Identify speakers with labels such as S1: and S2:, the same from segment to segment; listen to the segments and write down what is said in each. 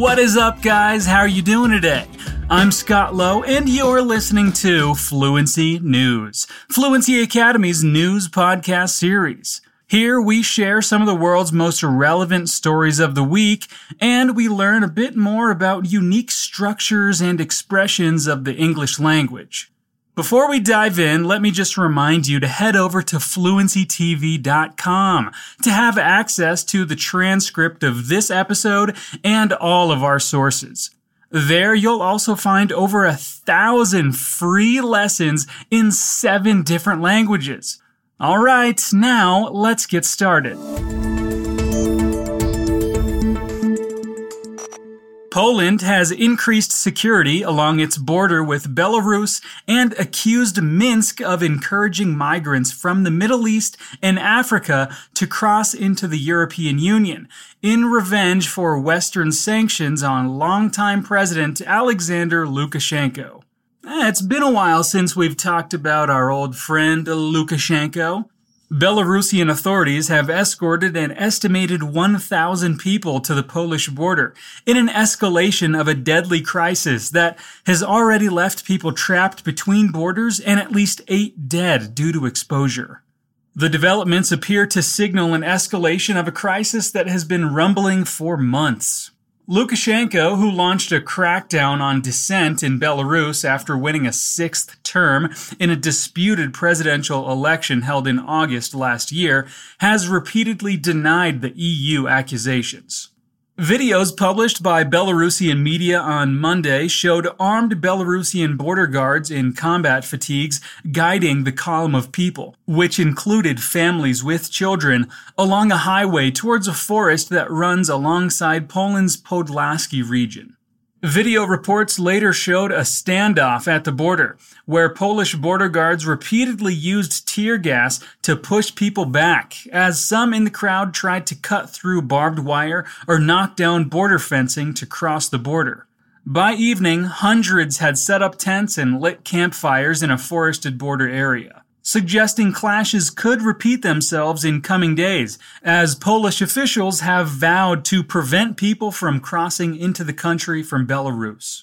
S1: What is up, guys? How are you doing today? I'm Scott Lowe, and you're listening to Fluency News, Fluency Academy's news podcast series. Here we share some of the world's most relevant stories of the week, and we learn a bit more about unique structures and expressions of the English language. Before we dive in, let me just remind you to head over to fluencytv.com to have access to the transcript of this episode and all of our sources. There you'll also find over 1,000 free lessons in 7 different languages. All right, now let's get started. Poland has increased security along its border with Belarus and accused Minsk of encouraging migrants from the Middle East and Africa to cross into the European Union in revenge for Western sanctions on longtime President Alexander Lukashenko. It's been a while since we've talked about our old friend Lukashenko. Belarusian authorities have escorted an estimated 1,000 people to the Polish border in an escalation of a deadly crisis that has already left people trapped between borders and at least 8 dead due to exposure. The developments appear to signal an escalation of a crisis that has been rumbling for months. Lukashenko, who launched a crackdown on dissent in Belarus after winning a 6th term in a disputed presidential election held in August last year, has repeatedly denied the EU accusations. Videos published by Belarusian media on Monday showed armed Belarusian border guards in combat fatigues guiding the column of people, which included families with children, along a highway towards a forest that runs alongside Poland's Podlaski region. Video reports later showed a standoff at the border, where Polish border guards repeatedly used tear gas to push people back, as some in the crowd tried to cut through barbed wire or knock down border fencing to cross the border. By evening, hundreds had set up tents and lit campfires in a forested border area, suggesting clashes could repeat themselves in coming days, as Polish officials have vowed to prevent people from crossing into the country from Belarus.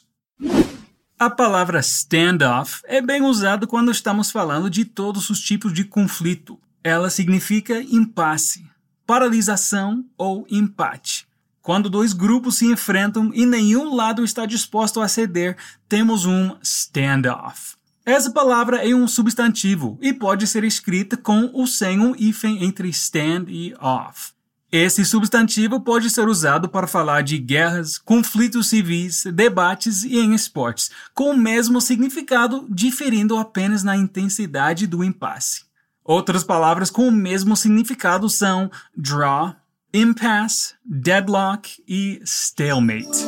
S1: A palavra standoff é bem usada quando estamos falando de todos os tipos de conflito. Ela significa impasse, paralisação ou empate. Quando 2 grupos se enfrentam e nenhum lado está disposto a ceder, temos um standoff. Essa palavra é um substantivo e pode ser escrita com ou sem um hífen entre stand e off. Esse substantivo pode ser usado para falar de guerras, conflitos civis, debates e em esportes, com o mesmo significado, diferindo apenas na intensidade do impasse. Outras palavras com o mesmo significado são draw, impasse, deadlock e stalemate.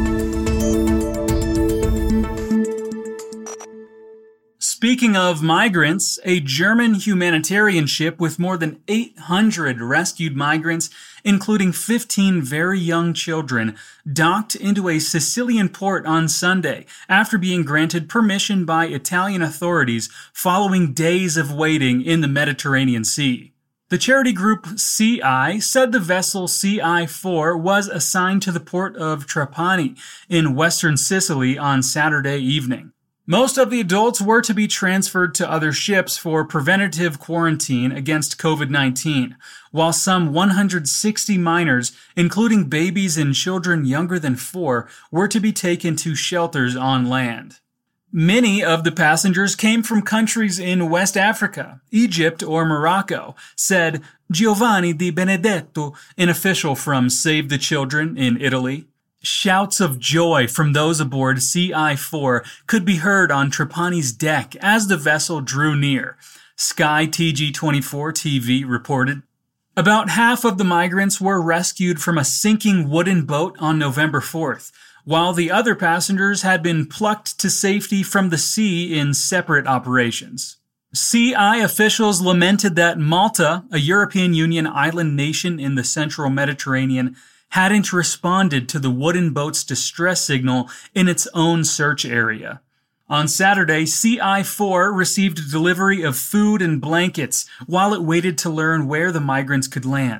S1: Speaking of migrants, a German humanitarian ship with more than 800 rescued migrants, including 15 very young children, docked into a Sicilian port on Sunday after being granted permission by Italian authorities following days of waiting in the Mediterranean Sea. The charity group CI said the vessel CI-4 was assigned to the port of Trapani in western Sicily on Saturday evening. Most of the adults were to be transferred to other ships for preventative quarantine against COVID-19, while some 160 minors, including babies and children younger than 4, were to be taken to shelters on land. Many of the passengers came from countries in West Africa, Egypt, or Morocco, said Giovanni Di Benedetto, an official from Save the Children in Italy. Shouts of joy from those aboard CI-4 could be heard on Trapani's deck as the vessel drew near, Sky TG24 TV reported. About half of the migrants were rescued from a sinking wooden boat on November 4th, while the other passengers had been plucked to safety from the sea in separate operations. CI officials lamented that Malta, a European Union island nation in the central Mediterranean, hadn't responded to the wooden boat's distress signal in its own search area. On Saturday, CI-4 received a delivery of food and blankets while it waited to learn where the migrants could land.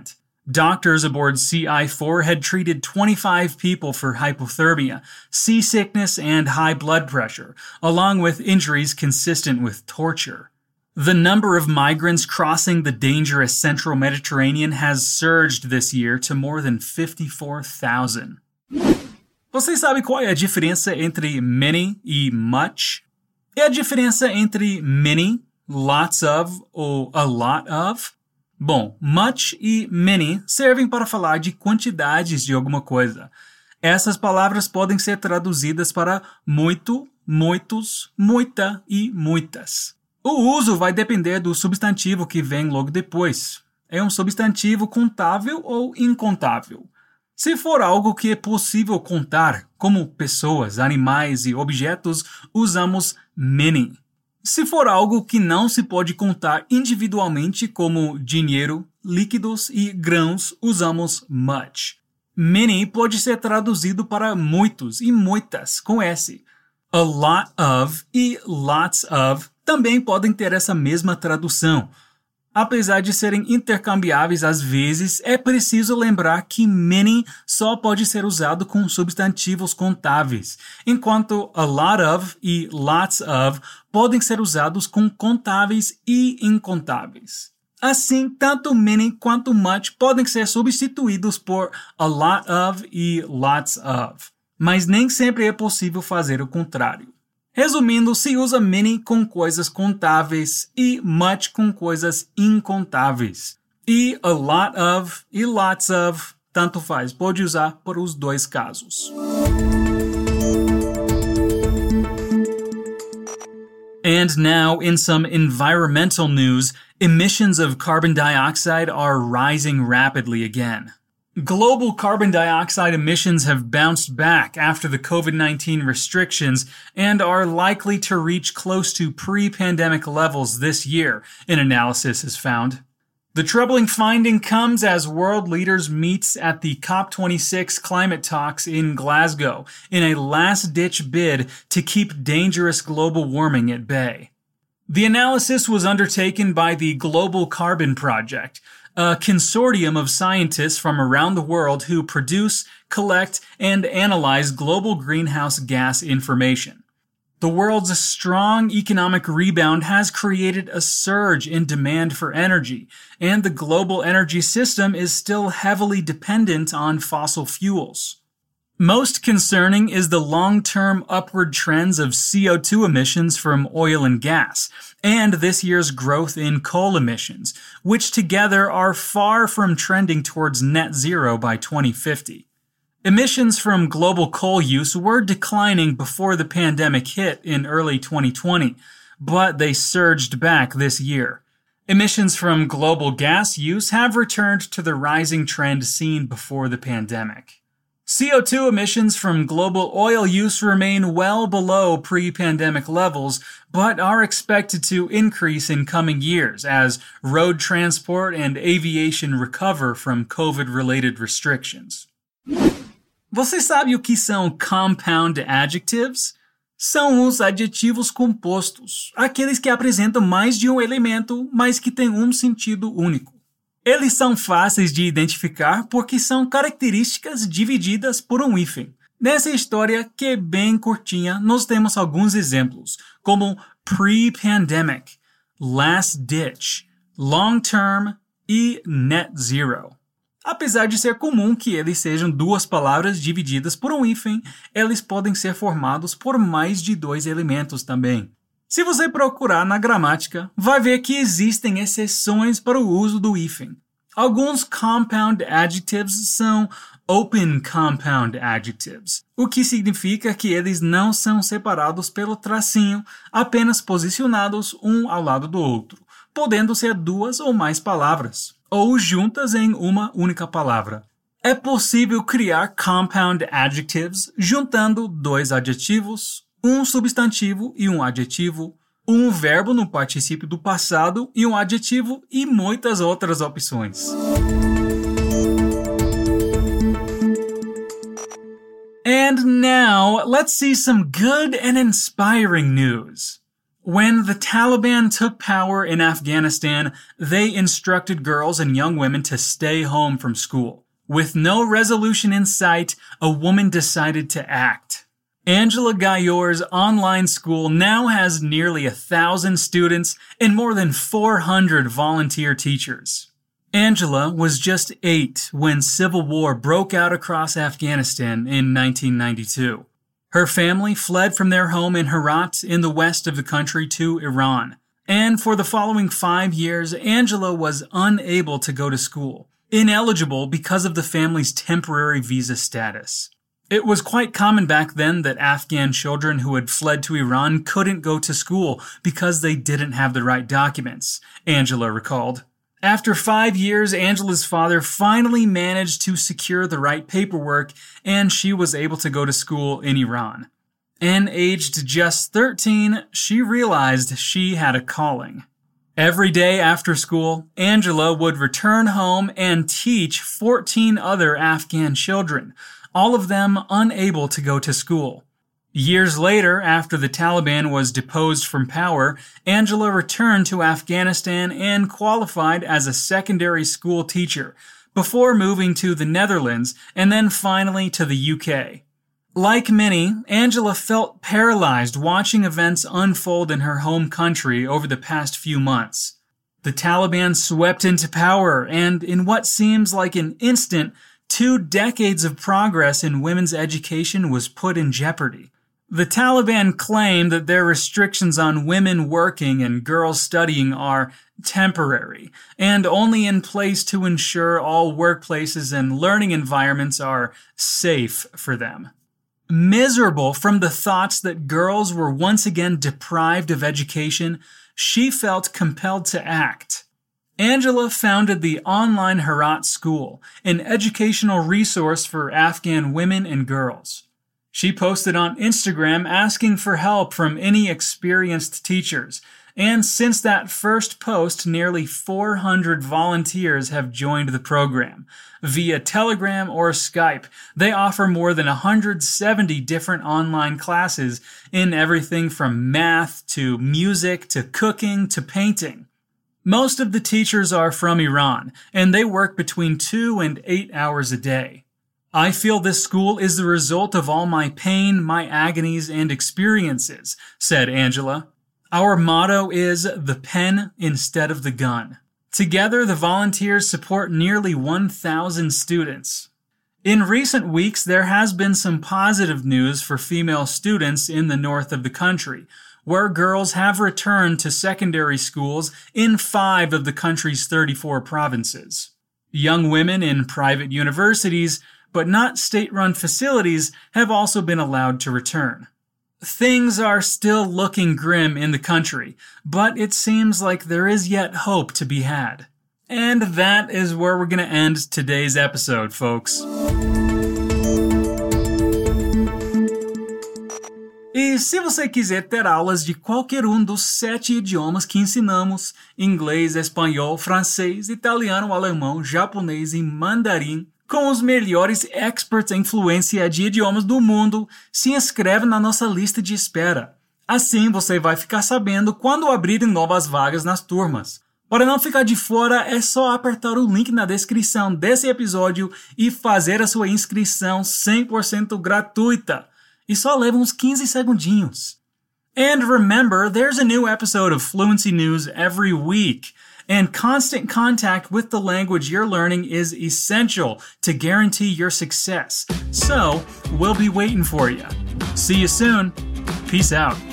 S1: Doctors aboard CI-4 had treated 25 people for hypothermia, seasickness, and high blood pressure, along with injuries consistent with torture. The number of migrants crossing the dangerous central Mediterranean has surged this year to more than 54,000. Você sabe qual é a diferença entre many e much? É a diferença entre many, lots of ou a lot of? Bom, much e many servem para falar de quantidades de alguma coisa. Essas palavras podem ser traduzidas para muito, muitos, muita e muitas. O uso vai depender do substantivo que vem logo depois. É um substantivo contável ou incontável? Se for algo que é possível contar, como pessoas, animais e objetos, usamos many. Se for algo que não se pode contar individualmente, como dinheiro, líquidos e grãos, usamos much. Many pode ser traduzido para muitos e muitas, com S. A lot of e lots of também podem ter essa mesma tradução. Apesar de serem intercambiáveis às vezes, é preciso lembrar que many só pode ser usado com substantivos contáveis, enquanto a lot of e lots of podem ser usados com contáveis e incontáveis. Assim, tanto many quanto much podem ser substituídos por a lot of e lots of, mas nem sempre é possível fazer o contrário. Resumindo, se usa many com coisas contáveis e much com coisas incontáveis. E a lot of e lots of, tanto faz, pode usar para os dois casos. And now, in some environmental news, emissions of carbon dioxide are rising rapidly again. Global carbon dioxide emissions have bounced back after the COVID-19 restrictions and are likely to reach close to pre-pandemic levels this year, an analysis has found. The troubling finding comes as world leaders meet at the COP26 climate talks in Glasgow in a last-ditch bid to keep dangerous global warming at bay. The analysis was undertaken by the Global Carbon Project, a consortium of scientists from around the world who produce, collect, and analyze global greenhouse gas information. The world's strong economic rebound has created a surge in demand for energy, and the global energy system is still heavily dependent on fossil fuels. Most concerning is the long-term upward trends of CO2 emissions from oil and gas, and this year's growth in coal emissions, which together are far from trending towards net zero by 2050. Emissions from global coal use were declining before the pandemic hit in early 2020, but they surged back this year. Emissions from global gas use have returned to the rising trend seen before the pandemic. CO2 emissions from global oil use remain well below pre-pandemic levels, but are expected to increase in coming years as road transport and aviation recover from COVID-related restrictions. Você sabe o que são compound adjectives? São os adjetivos compostos, aqueles que apresentam mais de um elemento, mas que têm um sentido único. Eles são fáceis de identificar porque são características divididas por um hífen. Nessa história, que é bem curtinha, nós temos alguns exemplos, como pre-pandemic, last ditch, long term e net zero. Apesar de ser comum que eles sejam duas palavras divididas por um hífen, eles podem ser formados por mais de dois elementos também. Se você procurar na gramática, vai ver que existem exceções para o uso do hífen. Alguns compound adjectives são open compound adjectives, o que significa que eles não são separados pelo tracinho, apenas posicionados um ao lado do outro, podendo ser duas ou mais palavras, ou juntas em uma única palavra. É possível criar compound adjectives juntando dois adjetivos, um substantivo e um adjetivo, um verbo no particípio do passado e um adjetivo e muitas outras opções. And now, let's see some good and inspiring news. When the Taliban took power in Afghanistan, they instructed girls and young women to stay home from school. With no resolution in sight, a woman decided to act. Angela Gayor's online school now has nearly 1,000 students and more than 400 volunteer teachers. Angela was just 8 when civil war broke out across Afghanistan in 1992. Her family fled from their home in Herat in the west of the country to Iran. And for the following 5 years, Angela was unable to go to school, ineligible because of the family's temporary visa status. It was quite common back then that Afghan children who had fled to Iran couldn't go to school because they didn't have the right documents, Angela recalled. After 5 years, Angela's father finally managed to secure the right paperwork, and she was able to go to school in Iran. And aged just 13, she realized she had a calling. Every day after school, Angela would return home and teach 14 other Afghan children, all of them unable to go to school. Years later, after the Taliban was deposed from power, Angela returned to Afghanistan and qualified as a secondary school teacher, before moving to the Netherlands and then finally to the UK. Like many, Angela felt paralyzed watching events unfold in her home country over the past few months. The Taliban swept into power, and in what seems like an instant, 2 decades of progress in women's education was put in jeopardy. The Taliban claim that their restrictions on women working and girls studying are temporary and only in place to ensure all workplaces and learning environments are safe for them. Miserable from the thoughts that girls were once again deprived of education, she felt compelled to act. Angela founded the online Herat School, an educational resource for Afghan women and girls. She posted on Instagram asking for help from any experienced teachers, and since that first post, nearly 400 volunteers have joined the program. Via Telegram or Skype, they offer more than 170 different online classes in everything from math to music to cooking to painting. Most of the teachers are from Iran, and they work between 2 and 8 hours a day. I feel this school is the result of all my pain, my agonies, and experiences, said Angela. Our motto is the pen instead of the gun. Together, the volunteers support nearly 1,000 students. In recent weeks, there has been some positive news for female students in the north of the country, where girls have returned to secondary schools in 5 of the country's 34 provinces. Young women in private universities, but not state-run facilities, have also been allowed to return. Things are still looking grim in the country, but it seems like there is yet hope to be had. And that is where we're going to end today's episode, folks. E se você quiser ter aulas de qualquer dos 7 idiomas que ensinamos, inglês, espanhol, francês, italiano, alemão, japonês e mandarim, com os melhores experts em fluência de idiomas do mundo, se inscreve na nossa lista de espera. Assim você vai ficar sabendo quando abrirem novas vagas nas turmas. Para não ficar de fora, é só apertar o link na descrição desse episódio e fazer a sua inscrição 100% gratuita. E só leva uns 15 segundinhos. And remember, there's a new episode of Fluency News every week. And constant contact with the language you're learning is essential to guarantee your success. So, we'll be waiting for you. See you soon. Peace out.